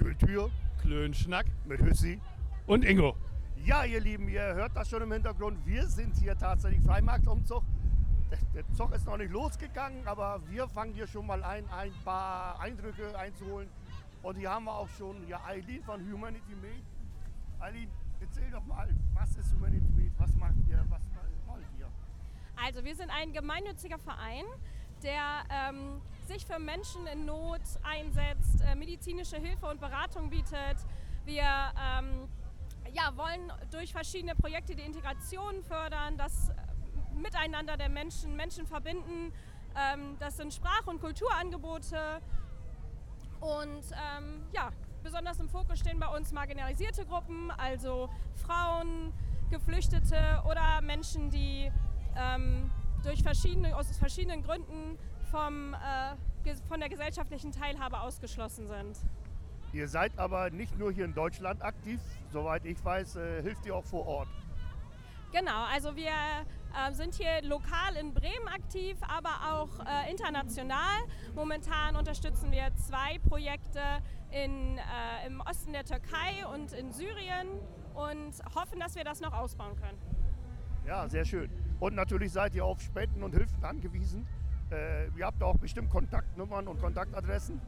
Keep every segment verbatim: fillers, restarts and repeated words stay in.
Kultur, Klönschnack mit Hüssi und Ingo. Ja, ihr Lieben, ihr hört das schon im Hintergrund. Wir sind hier tatsächlich Freimarktumzug. Der, der Zug ist noch nicht losgegangen, aber wir fangen hier schon mal ein, ein paar Eindrücke einzuholen. Und hier haben wir auch schon ja, Eileen von Humanity Made. Eileen, erzähl doch mal, was ist Humanity Made? Was macht ihr? Was wollt ihr? Also wir sind ein gemeinnütziger Verein, der ähm, sich für Menschen in Not einsetzt, äh, medizinische Hilfe und Beratung bietet. Wir ähm, ja, wollen durch verschiedene Projekte die Integration fördern, das Miteinander der Menschen, Menschen verbinden. Ähm, das sind Sprach- und Kulturangebote. Und ähm, ja, besonders im Fokus stehen bei uns marginalisierte Gruppen, also Frauen, Geflüchtete oder Menschen, die ähm, durch verschiedene, aus verschiedenen Gründen vom, äh, von der gesellschaftlichen Teilhabe ausgeschlossen sind. Ihr seid aber nicht nur hier in Deutschland aktiv, soweit ich weiß, äh, hilft ihr auch vor Ort. Genau, also wir äh, sind hier lokal in Bremen aktiv, aber auch äh, international. Momentan unterstützen wir zwei Projekte in, äh, im Osten der Türkei und in Syrien und hoffen, dass wir das noch ausbauen können. Ja, sehr schön. Und natürlich seid ihr auf Spenden und Hilfen angewiesen. Äh, ihr habt auch bestimmt Kontaktnummern und Kontaktadressen.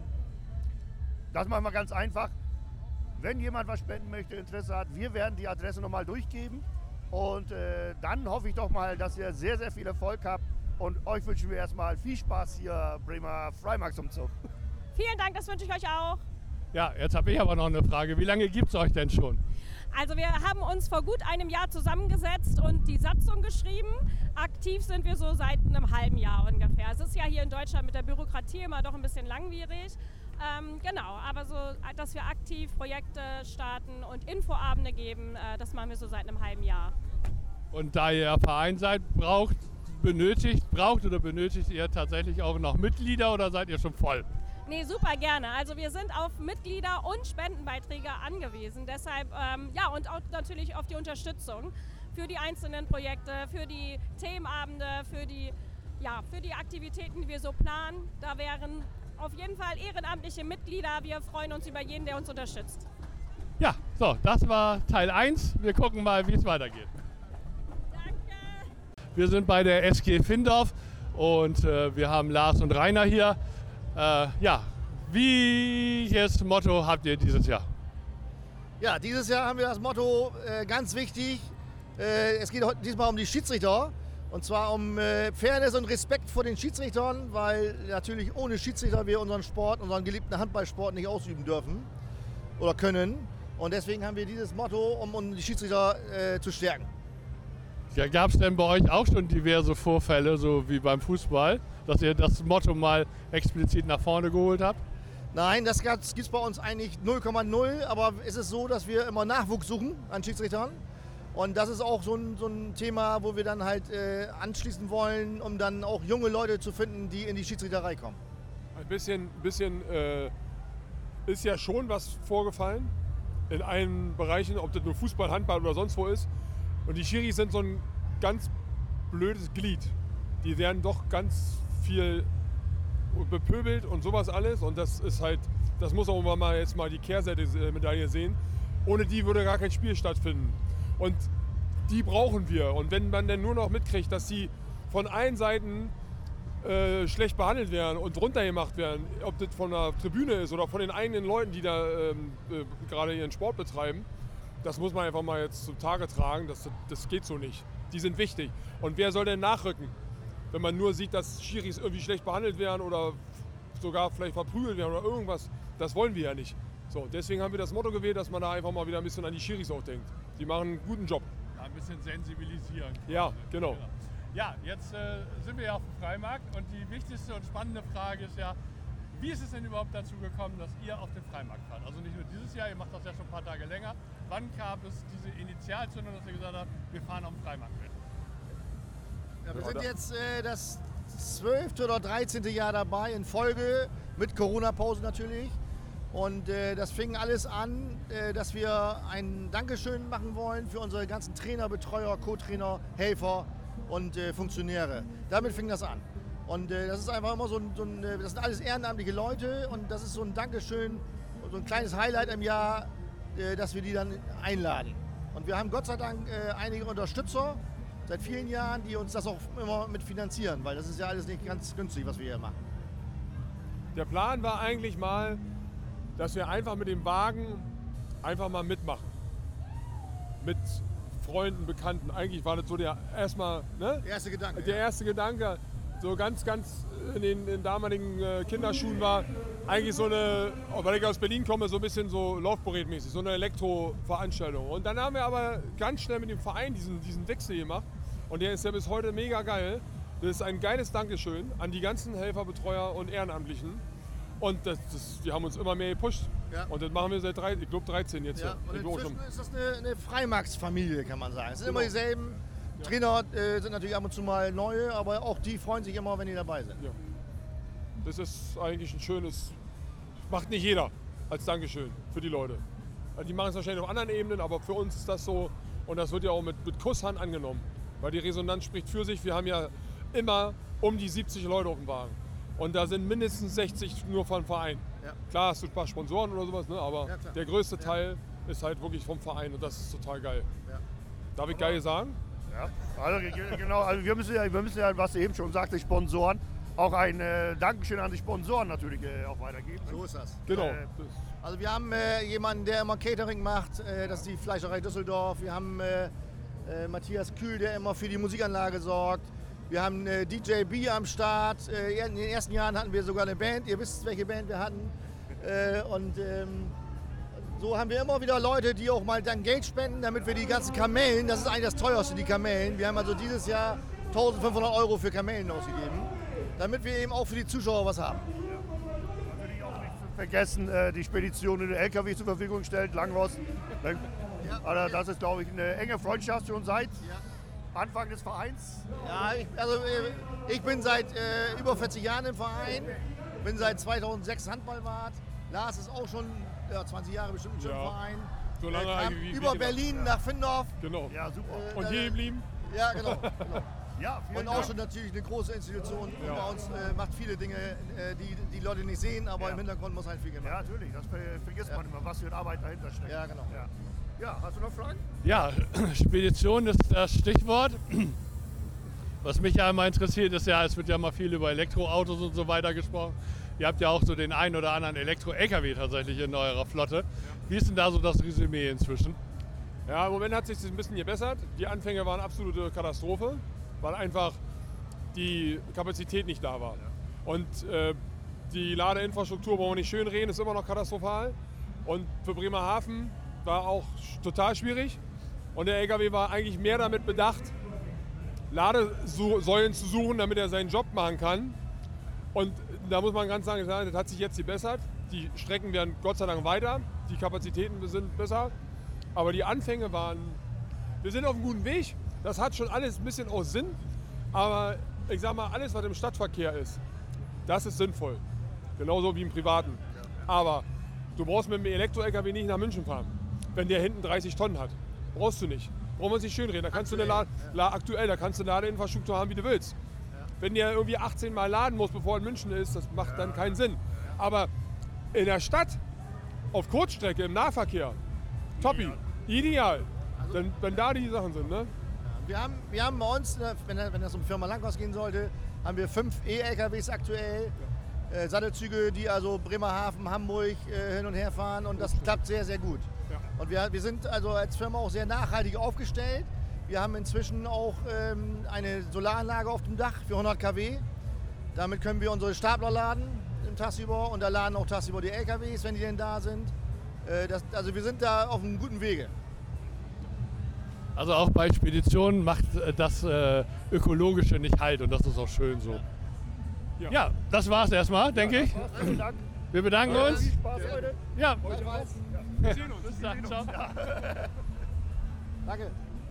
Das machen wir ganz einfach. Wenn jemand was spenden möchte, Interesse hat, wir werden die Adresse nochmal durchgeben. Und äh, dann hoffe ich doch mal, dass ihr sehr, sehr viel Erfolg habt. Und euch wünschen wir erstmal viel Spaß hier, Bremer Freimarktumzug. Vielen Dank, das wünsche ich euch auch. Ja, jetzt habe ich aber noch eine Frage. Wie lange gibt es euch denn schon? Also wir haben uns vor gut einem Jahr zusammengesetzt und die Satzung geschrieben. Aktiv sind wir so seit einem halben Jahr ungefähr. Es ist ja hier in Deutschland mit der Bürokratie immer doch ein bisschen langwierig. Ähm, genau, aber so, dass wir aktiv Projekte starten und Infoabende geben, äh, das machen wir so seit einem halben Jahr. Und da ihr Verein seid, braucht, benötigt, braucht oder benötigt ihr tatsächlich auch noch Mitglieder oder seid ihr schon voll? Nee, super gerne. Also wir sind auf Mitglieder und Spendenbeiträge angewiesen. Deshalb, ähm, ja, und auch natürlich auf die Unterstützung für die einzelnen Projekte, für die Themenabende, für die, ja, für die Aktivitäten, die wir so planen. Da wären auf jeden Fall ehrenamtliche Mitglieder. Wir freuen uns über jeden, der uns unterstützt. Ja, so, das war Teil eins. Wir gucken mal, wie es weitergeht. Danke. Wir sind bei der S G Findorf und äh, wir haben Lars und Rainer hier. Äh, ja, welches Motto habt ihr dieses Jahr? Ja, dieses Jahr haben wir das Motto, äh, ganz wichtig, äh, es geht diesmal um die Schiedsrichter. Und zwar um äh, Fairness und Respekt vor den Schiedsrichtern, weil natürlich ohne Schiedsrichter wir unseren Sport, unseren geliebten Handballsport nicht ausüben dürfen oder können. Und deswegen haben wir dieses Motto, um, um die Schiedsrichter äh, zu stärken. Ja, gab es denn bei euch auch schon diverse Vorfälle, so wie beim Fußball, dass ihr das Motto mal explizit nach vorne geholt habt? Nein, das gibt es bei uns eigentlich null Komma null, aber es ist so, dass wir immer Nachwuchs suchen an Schiedsrichtern. Und das ist auch so ein, so ein Thema, wo wir dann halt äh, anschließen wollen, um dann auch junge Leute zu finden, die in die Schiedsrichterei kommen. Ein bisschen, bisschen äh, ist ja schon was vorgefallen in allen Bereichen, ob das nur Fußball, Handball oder sonst wo ist. Und die Schiris sind so ein ganz blödes Glied. Die werden doch ganz viel bepöbelt und sowas alles. Und das ist halt, das muss auch mal jetzt mal die Kehrseite der Medaille sehen. Ohne die würde gar kein Spiel stattfinden. Und die brauchen wir. Und wenn man dann nur noch mitkriegt, dass sie von allen Seiten äh, schlecht behandelt werden und runtergemacht werden, ob das von der Tribüne ist oder von den eigenen Leuten, die da ähm, äh, gerade ihren Sport betreiben, das muss man einfach mal jetzt zum Tage tragen. Das, das geht so nicht. Die sind wichtig. Und wer soll denn nachrücken, wenn man nur sieht, dass Schiris irgendwie schlecht behandelt werden oder sogar vielleicht verprügelt werden oder irgendwas? Das wollen wir ja nicht. So, deswegen haben wir das Motto gewählt, dass man da einfach mal wieder ein bisschen an die Schiris auch denkt. Die machen einen guten Job. Ja, ein bisschen sensibilisieren. Ja, genau. Ja, jetzt äh, sind wir ja auf dem Freimarkt und die wichtigste und spannende Frage ist ja, wie ist es denn überhaupt dazu gekommen, dass ihr auf den Freimarkt fahrt? Also nicht nur dieses Jahr, ihr macht das ja schon ein paar Tage länger. Wann gab es diese Initialzündung, dass ihr gesagt habt, wir fahren auf den Freimarkt mit? Ja, wir sind jetzt äh, das zwölfte oder dreizehnte Jahr dabei in Folge, mit Corona-Pause natürlich. Und äh, das fing alles an, äh, dass wir ein Dankeschön machen wollen für unsere ganzen Trainer, Betreuer, Co-Trainer, Helfer und äh, Funktionäre. Damit fing das an. Und äh, das ist einfach immer so ein, so ein, das sind alles ehrenamtliche Leute und das ist so ein Dankeschön so ein kleines Highlight im Jahr, äh, dass wir die dann einladen. Und wir haben Gott sei Dank äh, einige Unterstützer seit vielen Jahren, die uns das auch immer mitfinanzieren, weil das ist ja alles nicht ganz günstig, was wir hier machen. Der Plan war eigentlich mal, dass wir einfach mit dem Wagen einfach mal mitmachen. Mit Freunden, Bekannten. Eigentlich war das so der erstmal, ne? Der erste Gedanke. Der ja. erste Gedanke, so ganz, ganz in den, in den damaligen äh, Kinderschuhen war eigentlich so eine, weil ich aus Berlin komme, so ein bisschen so Laufborätmäßig, so eine Elektroveranstaltung. Und dann haben wir aber ganz schnell mit dem Verein diesen, diesen Wechsel gemacht und der ist ja bis heute mega geil. Das ist ein geiles Dankeschön an die ganzen Helfer, Betreuer und Ehrenamtlichen. Und das, das, die haben uns immer mehr gepusht. Ja. Und das machen wir seit drei, ich glaube dreizehn jetzt. Ja, und inzwischen schon. ist das eine, eine Freimarktsfamilie, kann man sagen. Es sind Genau. immer dieselben. Ja. Trainer äh, sind natürlich ab und zu mal neue, aber auch die freuen sich immer, wenn die dabei sind. Ja. Das ist eigentlich ein schönes, macht nicht jeder als Dankeschön für die Leute. Die machen es wahrscheinlich auf anderen Ebenen, aber für uns ist das so und das wird ja auch mit, mit Kusshand angenommen. Weil die Resonanz spricht für sich. Wir haben ja immer um die siebzig Leute auf dem Wagen. Und da sind mindestens sechzig nur vom Verein. Ja. Klar hast du ein paar Sponsoren oder sowas, ne? Aber ja, der größte ja. Teil ist halt wirklich vom Verein und das ist total geil. Ja. Darf ich geil sagen? Ja, also genau, also wir müssen ja, wir müssen ja, was du eben schon sagte, Sponsoren, auch ein äh, Dankeschön an die Sponsoren natürlich äh, auch weitergeben. So ist das. Genau. Äh, also wir haben äh, jemanden, der immer Catering macht, äh, das ist die Fleischerei Düsseldorf. Wir haben äh, äh, Matthias Kühl, der immer für die Musikanlage sorgt. Wir haben äh, D J B am Start. Äh, in den ersten Jahren hatten wir sogar eine Band. Ihr wisst, welche Band wir hatten. Äh, und ähm, so haben wir immer wieder Leute, die auch mal dann Geld spenden, damit wir die ganzen Kamellen, das ist eigentlich das teuerste, die Kamellen. Wir haben also dieses Jahr eintausendfünfhundert Euro für Kamellen ausgegeben, damit wir eben auch für die Zuschauer was haben. Ja. Natürlich auch nicht zu vergessen, äh, die Spedition in den L K W zur Verfügung stellt, Langrost. Ja. Also das ist, glaube ich, eine enge Freundschaft schon seit ja. Anfang des Vereins. Ja, ich, also ich bin seit äh, über vierzig Jahren im Verein, bin seit zweitausendsechs Handballwart. Lars ist auch schon ja, zwanzig Jahre bestimmt schon im ja. Verein. So lange er kam wie, wie über wie Berlin ja. nach Findorf. Genau. Ja, super. Äh, Und hier geblieben? Ja, genau. genau. Ja, und auch Dank. Schon natürlich eine große Institution. Ja. Bei uns äh, macht viele Dinge, äh, die die Leute nicht sehen, aber ja. im Hintergrund muss halt viel gemacht werden. Ja, natürlich. Das vergisst ja. man immer, was für eine Arbeit dahinter steckt. Ja, genau. Ja. Ja, hast du noch Fragen? Ja, Spedition ist das Stichwort. Was mich ja immer interessiert ist ja, es wird ja mal viel über Elektroautos und so weiter gesprochen. Ihr habt ja auch so den einen oder anderen Elektro-L K W tatsächlich in eurer Flotte. Ja. Wie ist denn da so das Resümee inzwischen? Ja, im Moment hat sich das ein bisschen gebessert. Die Anfänge waren absolute Katastrophe, weil einfach die Kapazität nicht da war. Ja. Und äh, die Ladeinfrastruktur, wollen wir nicht schön reden, ist immer noch katastrophal. Und für Bremerhaven war auch total schwierig. Und der L K W war eigentlich mehr damit bedacht, Ladesäulen zu suchen, damit er seinen Job machen kann. Und da muss man ganz sagen, das hat sich jetzt gebessert. Die Strecken werden Gott sei Dank weiter, die Kapazitäten sind besser. Aber die Anfänge waren, wir sind auf einem guten Weg. Das hat schon alles ein bisschen auch Sinn. Aber ich sag mal, alles, was im Stadtverkehr ist, das ist sinnvoll. Genauso wie im Privaten. Aber du brauchst mit dem Elektro-L K W nicht nach München fahren, wenn der hinten dreißig Tonnen hat. Brauchst du nicht. Brauchen wir uns nicht schönreden. Da kannst aktuell, du eine La- ja. aktuell, da kannst du eine Ladeinfrastruktur haben, wie du willst. Ja. Wenn der irgendwie achtzehn Mal laden muss, bevor er in München ist, das macht ja. dann keinen Sinn. Aber in der Stadt, auf Kurzstrecke, im Nahverkehr, toppi, ideal. Also, wenn, wenn da die Sachen sind, ne? Ja. Wir haben, wir haben bei uns, wenn es um Firma Langhaus gehen sollte, haben wir fünf E-L K Ws aktuell. Ja. Äh, Sattelzüge, die also Bremerhaven, Hamburg äh, hin und her fahren und das klappt sehr, sehr gut. Ja. Und wir, wir sind also als Firma auch sehr nachhaltig aufgestellt. Wir haben inzwischen auch ähm, eine Solaranlage auf dem Dach für hundert Kilowatt. Damit können wir unsere Stapler laden im Tassibor und da laden auch Tassibor die L K Ws, wenn die denn da sind. Äh, das, also wir sind da auf einem guten Wege. Also auch bei Speditionen macht das äh, Ökologische nicht halt und das ist auch schön so. Ja, ja das war's erstmal, denke ja, ich. Vielen Dank. Wir bedanken ja, uns. Viel Spaß heute. Ja. Heute ja. Wir sehen uns. Bis dann. Ciao. Ja. Danke.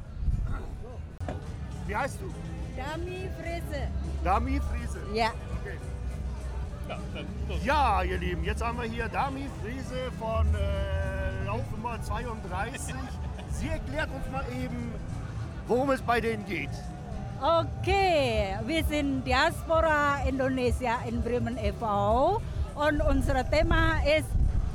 Wie heißt du? Dami Friese. Dami Friese. Ja. Okay. Ja, dann los. Ja, ihr Lieben, jetzt haben wir hier Dami Friese von äh, Laufnummer zweiunddreißig. Sie erklärt uns mal eben, worum es bei denen geht. Okay, wir sind Diaspora Indonesia in Bremen e V und unser Thema ist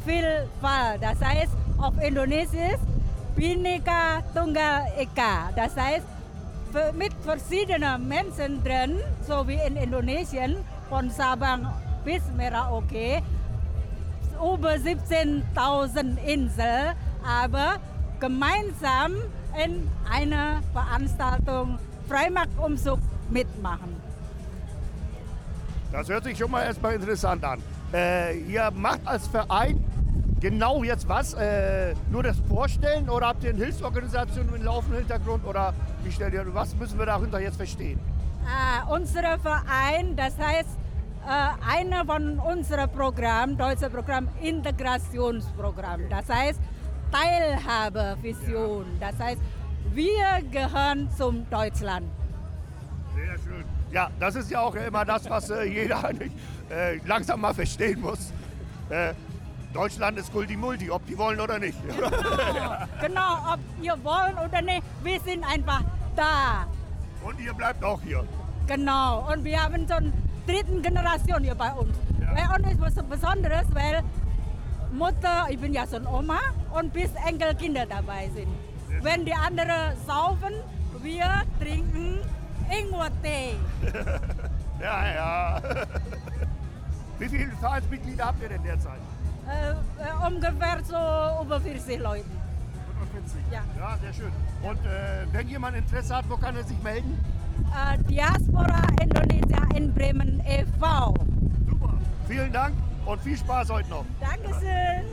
Vielfalt. Das heißt auf Indonesisch Bhinneka Tunggal Ika. Das heißt für, mit verschiedenen Menschen drin, so wie in Indonesien, von Sabang bis Merauke, über siebzehntausend Inseln, aber gemeinsam in einer Veranstaltung Freimarktumzug mitmachen. Das hört sich schon mal erstmal interessant an. Äh, ihr macht als Verein genau jetzt was? Äh, nur das Vorstellen oder habt ihr eine Hilfsorganisation im laufenden Hintergrund oder wie stellt ihr, was müssen wir dahinter jetzt verstehen? Ah, unser Verein, das heißt, äh, einer von unserem Programm, deutsches Programm, Integrationsprogramm. Das heißt, Teilhabevision. Das heißt, wir gehören zum Deutschland. Sehr schön. Ja, das ist ja auch immer das, was äh, jeder eigentlich, äh, langsam mal verstehen muss. Äh, Deutschland ist Kulti-Multi, ob die wollen oder nicht. Genau, genau, ob ihr wollt oder nicht, wir sind einfach da. Und ihr bleibt auch hier. Genau, und wir haben schon dritten Generation hier bei uns. Ja. Bei uns ist was Besonderes, weil Mutter, ich bin ja schon Oma, und bis Enkelkinder dabei sind. Wenn die anderen saufen, wir trinken Ingwer-Tee. Ja, ja. Wie viele Vereinsmitglieder habt ihr denn derzeit? Äh, äh, ungefähr so über vierzig Leute. hundertvierzig. Ja. Ja, sehr schön. Und äh, wenn jemand Interesse hat, wo kann er sich melden? Äh, Diaspora Indonesia in Bremen e V Super. Vielen Dank und viel Spaß heute noch. Dankeschön.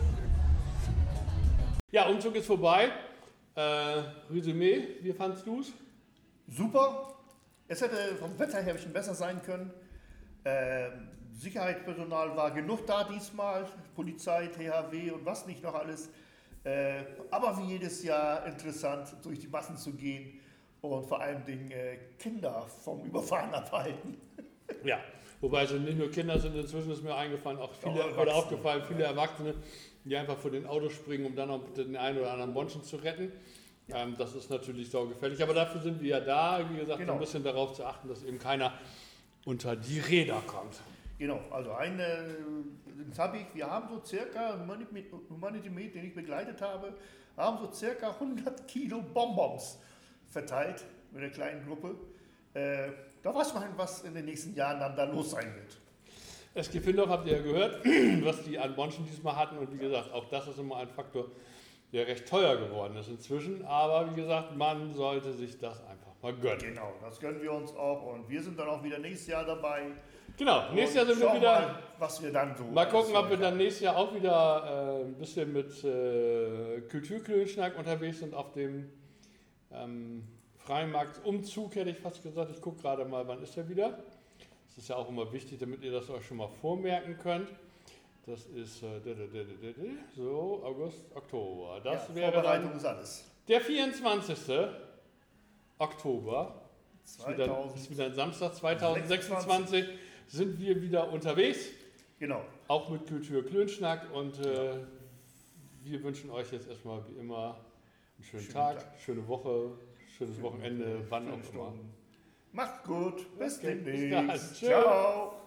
Ja, Umzug ist vorbei. Äh, Resümee, wie fandst du es? Super. Es hätte vom Wetter her ein bisschen besser sein können. Ähm, Sicherheitspersonal war genug da diesmal, Polizei, T H W und was nicht noch alles. Äh, aber wie jedes Jahr interessant, durch die Massen zu gehen und vor allem Dingen äh, Kinder vom Überfahren abhalten. Ja, wobei es nicht nur Kinder sind, inzwischen ist mir eingefallen, auch viele, Auch oder aufgefallen, viele Erwachsene, die einfach vor den Autos springen, um dann noch den einen oder anderen Bonschen zu retten. Ähm, das ist natürlich saugefährlich, aber dafür sind wir ja da, wie gesagt, Genau. ein bisschen darauf zu achten, dass eben keiner unter die Räder kommt. Genau, also eine, das habe ich, wir haben so circa, Humanity Med, den ich begleitet habe, haben so circa hundert Kilo Bonbons verteilt mit einer kleinen Gruppe. Äh, da weiß man, was in den nächsten Jahren dann da los sein wird. S G Findorf habt ihr ja gehört, was die an Bonschen diesmal hatten und wie gesagt, auch das ist immer ein Faktor, der recht teuer geworden ist inzwischen, aber wie gesagt, man sollte sich das einfach mal gönnen. Genau, das gönnen wir uns auch und wir sind dann auch wieder nächstes Jahr dabei. Genau, nächstes Jahr sind wir Schauen wieder... Mal, was wir dann so... Mal gucken, alles ob wir so dann nächstes Jahr auch wieder äh, ein bisschen mit äh, Kulturklönschnack unterwegs sind auf dem ähm, Freimarktumzug, hätte ich fast gesagt. Ich gucke gerade mal, wann ist er wieder. Das ist ja auch immer wichtig, damit ihr das euch schon mal vormerken könnt. Das ist äh, so August, Oktober. Das ja, wäre Vorbereitung dann ist alles. der vierundzwanzigste Oktober. Ist wieder, ist wieder ein Samstag zweitausendsechsundzwanzig. Sind wir wieder unterwegs. Genau. Auch mit Kultur Klönschnack und äh, wir wünschen euch jetzt erstmal wie immer einen schönen, Schönen Tag, Tag. schöne Woche, schönes Schöne Wochenende, Woche, wann schöne auch immer. Stunden. Macht's gut, bis Okay, bis demnächst. dann. Tschö. Ciao.